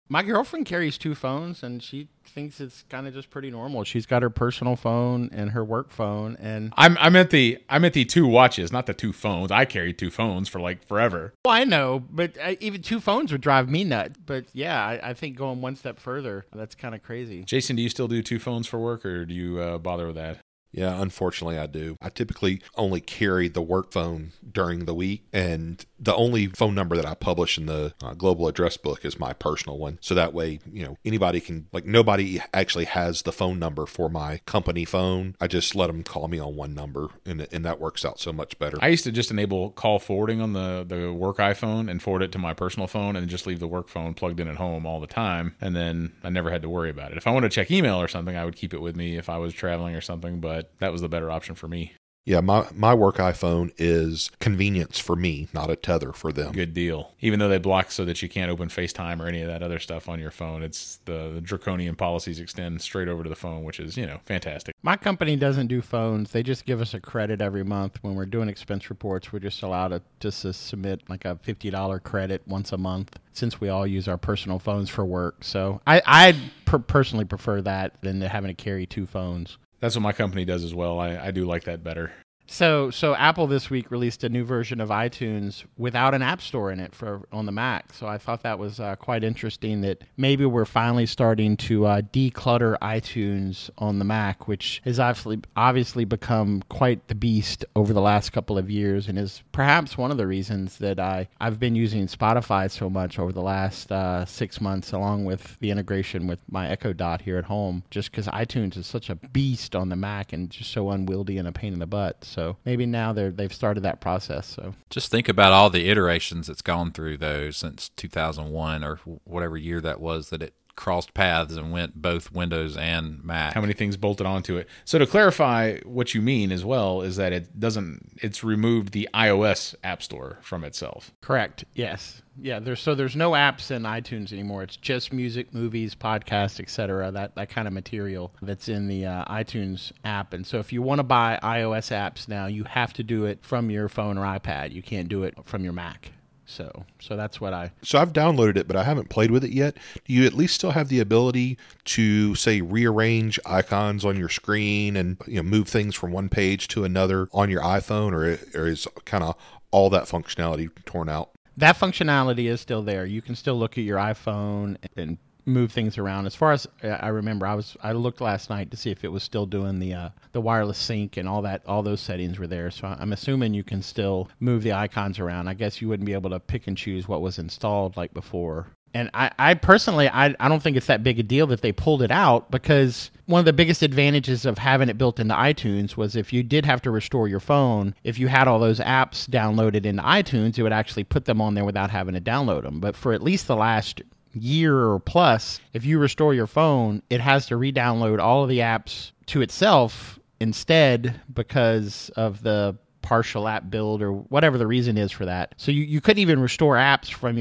My girlfriend carries 2 phones, and she thinks it's kind of just pretty normal. She's got her personal phone and her work phone, and I'm at the 2 watches, not the 2 phones. I carried 2 phones for like forever. well, I know, but even 2 phones would drive me nuts. But yeah, I think going one step further, that's kind of crazy. Jason, do you still do 2 phones for work, or do you bother with that? Yeah, unfortunately, I do. I typically only carry the work phone during the week, and the only phone number that I publish in the global address book is my personal one. So that way, anybody can, nobody actually has the phone number for my company phone. I just let them call me on one number, and that works out so much better. I used to just enable call forwarding on the work iPhone and forward it to my personal phone, and just leave the work phone plugged in at home all the time, and then I never had to worry about it. If I wanted to check email or something, I would keep it with me if I was traveling or something, but that was the better option for me. Yeah, my work iPhone is convenience for me, not a tether for them. Good deal. Even though they block so that you can't open FaceTime or any of that other stuff on your phone, it's the draconian policies extend straight over to the phone, which is, fantastic. My company doesn't do phones. They just give us a credit every month. When we're doing expense reports, we're just allowed to submit like a $50 credit once a month, since we all use our personal phones for work. So I personally prefer that than having to carry 2 phones. That's what my company does as well. I do like that better. So Apple this week released a new version of iTunes without an app store in it on the Mac. So I thought that was quite interesting, that maybe we're finally starting to declutter iTunes on the Mac, which has obviously become quite the beast over the last couple of years, and is perhaps one of the reasons that I've been using Spotify so much over the last 6 months, along with the integration with my Echo Dot here at home, just because iTunes is such a beast on the Mac and just so unwieldy and a pain in the butt. So maybe now they've started that process. So just think about all the iterations it's gone through, though, since 2001 or whatever year that was that it crossed paths and went both Windows and Mac. How many things bolted onto it. So to clarify what you mean as well is that it's removed the iOS App Store from itself. Correct. Yes. Yeah, there's no apps in iTunes anymore. It's just music, movies, podcasts, etc. That kind of material that's in the iTunes app. And so if you want to buy iOS apps now, you have to do it from your phone or iPad. You can't do it from your Mac. So that's what So I've downloaded it, but I haven't played with it yet. Do you at least still have the ability to, say, rearrange icons on your screen and move things from one page to another on your iPhone, or is kind of all that functionality torn out? That functionality is still there. You can still look at your iPhone and move things around. As far as I remember, I looked last night to see if it was still doing the wireless sync and all that. All those settings were there. So I'm assuming you can still move the icons around. I guess you wouldn't be able to pick and choose what was installed like before. And I personally, I don't think it's that big a deal that they pulled it out, because one of the biggest advantages of having it built into iTunes was if you did have to restore your phone, if you had all those apps downloaded into iTunes, it would actually put them on there without having to download them. But for at least the last year or plus, if you restore your phone, it has to re-download all of the apps to itself instead, because of the partial app build or whatever the reason is for that. So you couldn't even restore apps from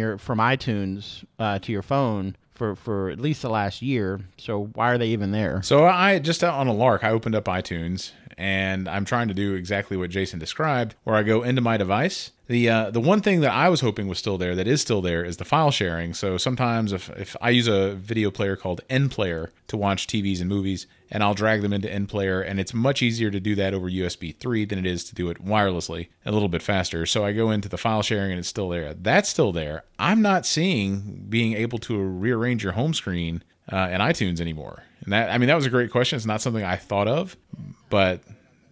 iTunes to your phone for at least the last year. So why are they even there? So I just on a lark, I opened up iTunes and I'm trying to do exactly what Jason described, where I go into my device. The one thing that I was hoping was still there, that is still there, is the file sharing. So sometimes if I use a video player called NPlayer to watch TVs and movies, and I'll drag them into NPlayer, and it's much easier to do that over USB 3 than it is to do it wirelessly, a little bit faster. So I go into the file sharing and it's still there. That's still there. I'm not seeing being able to rearrange your home screen in iTunes anymore. And that was a great question. It's not something I thought of, but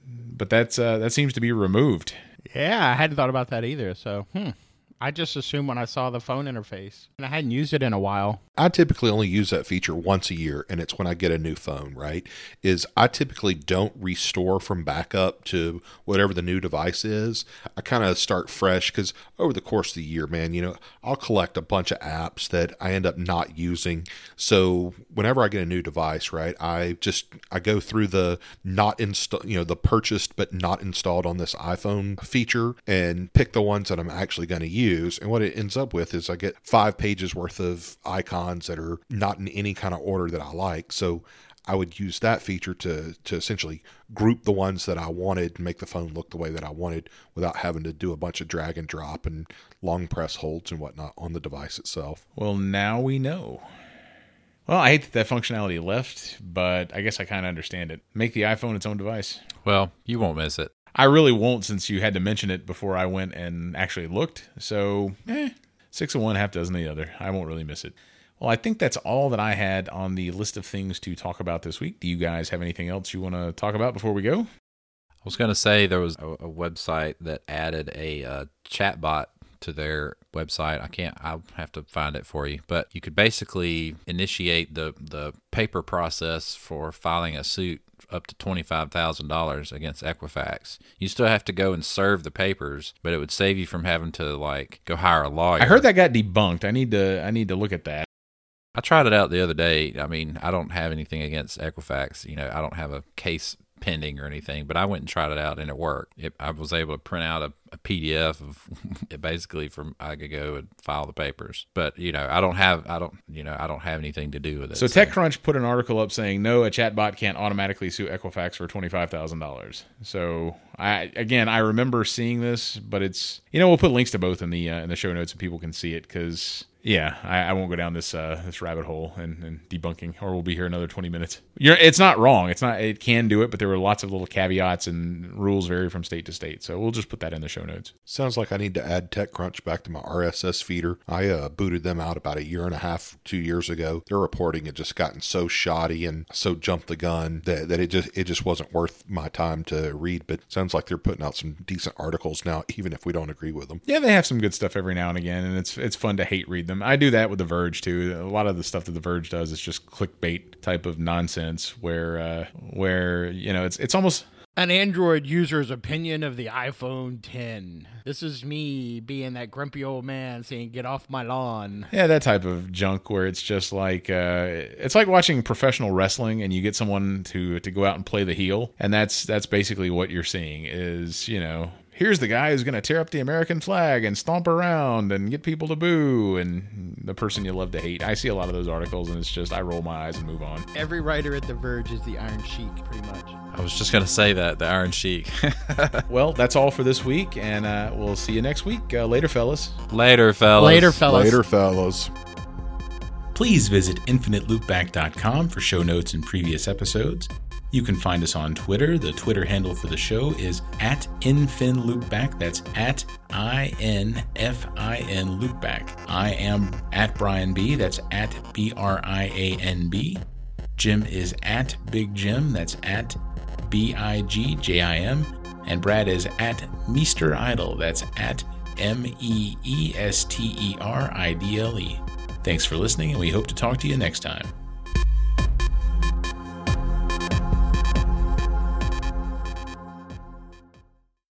that seems to be removed. Yeah, I hadn't thought about that either. So, I just assumed when I saw the phone interface, and I hadn't used it in a while. I typically only use that feature once a year, and it's when I get a new phone, right? I typically don't restore from backup to whatever the new device is. I kind of start fresh, because over the course of the year, man, I'll collect a bunch of apps that I end up not using. So whenever I get a new device, right, I go through the the purchased but not installed on this iPhone feature and pick the ones that I'm actually going to use. And what it ends up with is I get 5 pages worth of icons that are not in any kind of order that I like. So I would use that feature to essentially group the ones that I wanted and make the phone look the way that I wanted without having to do a bunch of drag and drop and long press holds and whatnot on the device itself. Well, now we know. Well, I hate that functionality left, but I guess I kind of understand it. Make the iPhone its own device. Well, you won't miss it. I really won't, since you had to mention it before I went and actually looked. So, 6 of one, half dozen of the other. I won't really miss it. Well, I think that's all that I had on the list of things to talk about this week. Do you guys have anything else you want to talk about before we go? I was going to say there was a website that added a chatbot to their website. I'll have to find it for you. But you could basically initiate the paper process for filing a suit up to $25,000 against Equifax. You still have to go and serve the papers, but it would save you from having to go hire a lawyer. I heard that got debunked. I need to look at that. I tried it out the other day. I mean, I don't have anything against Equifax. I don't have a case pending or anything, but I went and tried it out and it worked. I was able to print out a PDF of it basically I could go and file the papers. But I don't have anything to do with it. So TechCrunch put an article up saying no, a chatbot can't automatically sue Equifax for $25,000. So I remember seeing this, but it's we'll put links to both in the show notes so people can see it, because I won't go down this rabbit hole and debunking, or we'll be here another 20 minutes. It's not wrong. It can do it, but there were lots of little caveats, and rules vary from state to state. So we'll just put that in the show notes. Sounds like I need to add TechCrunch back to my RSS feeder. I booted them out about 2 years ago. Their reporting had just gotten so shoddy and so jumped the gun that it just wasn't worth my time to read. But it sounds like they're putting out some decent articles now, even if we don't agree with them. Yeah, they have some good stuff every now and again, and it's fun to hate read them. I do that with The Verge too. A lot of the stuff that The Verge does is just clickbait type of nonsense where it's almost an Android user's opinion of the iPhone 10. This is me being that grumpy old man saying, "Get off my lawn." Yeah, that type of junk where it's just like it's like watching professional wrestling and you get someone to go out and play the heel, and that's basically what you're seeing is, here's the guy who's going to tear up the American flag and stomp around and get people to boo, and the person you love to hate. I see a lot of those articles, and it's just I roll my eyes and move on. Every writer at The Verge is the Iron Sheik, pretty much. I was just going to say that, the Iron Sheik. Well, that's all for this week, and we'll see you next week. Later, fellas. Later, fellas. Later, fellas. Later, fellas. Please visit infiniteloopback.com for show notes and previous episodes. You can find us on Twitter. The Twitter handle for the show is @InfinLoopback. That's @INFIN Loopback. I am @BrianB. That's @BRIANB. Jim is @BigJim. That's @BIGJIM. And Brad is @MeesterIdle. That's @MEESTERIDLE. Thanks for listening, and we hope to talk to you next time.